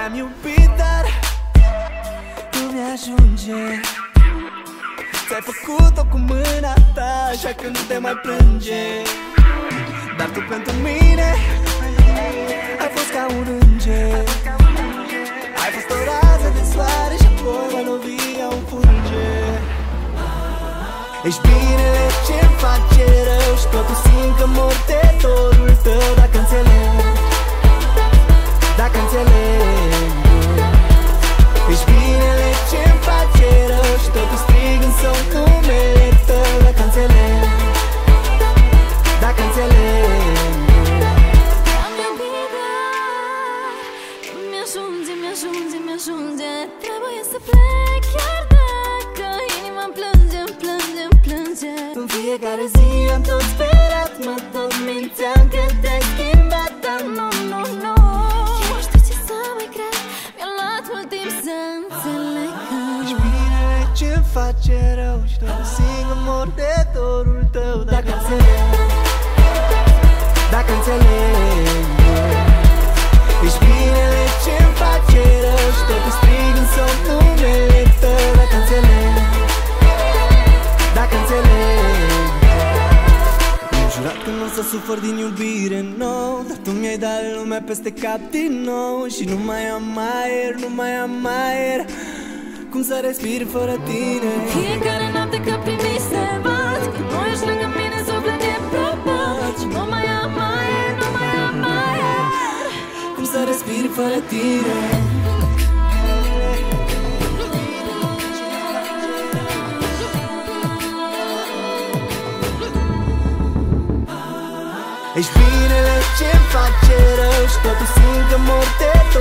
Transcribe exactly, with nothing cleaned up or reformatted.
Te-am iubit, dar nu mi-ajunge. Ți-ai făcut-o cu mâna ta, așa că nu te mai plânge. Dar tu pentru mine ai fost ca un înger. Ai fost o rază de soare și apoi m-a lovit ca un fulger. Ești binele ce-mi face rău și totuși simt că mor de dorul tău. Dacă înțelegi, dacă înțelegi. Ești binele ce-mi face rău și totuși strig în somn numele tău. Dacă înțelegi, dacă înțelegi. Am iubit, dar nu mi-ajunge, mi-ajunge, mi-ajunge. Trebuie să plec chiar dacă inima plânge, plânge, plânge. În fiecare zi am tot sperat, mă tot mințeam că te-ai schimbat, dar nu, nu, nu. Eu nu știu ce să mai cred, mi-a luat mult timp să înțeleg că Ești binele ce-mi face rău și totuși simt că mor de dorul tău. Dacă înțelegi, dacă înțelegi. Ești binele ce-mi face rău și totuși strig în somn numele tău. Dacă înțelegi, dacă înțelegi. Mi-am jurat că nu o să sufăr din iubire, no. Dar tu mi-ai dat lumea peste cap din nou. Și nu mai am aer, nu mai am aer. Cum să respir fără tine? fiecare noapte că prin vis se bat, că nu ești lângă mine, suflet e prăpat. Și nu mai am aer, nu mai am aer. Cum să respir fără tine? Ești binele ce-mi face rău și totuși simt că mor de tot.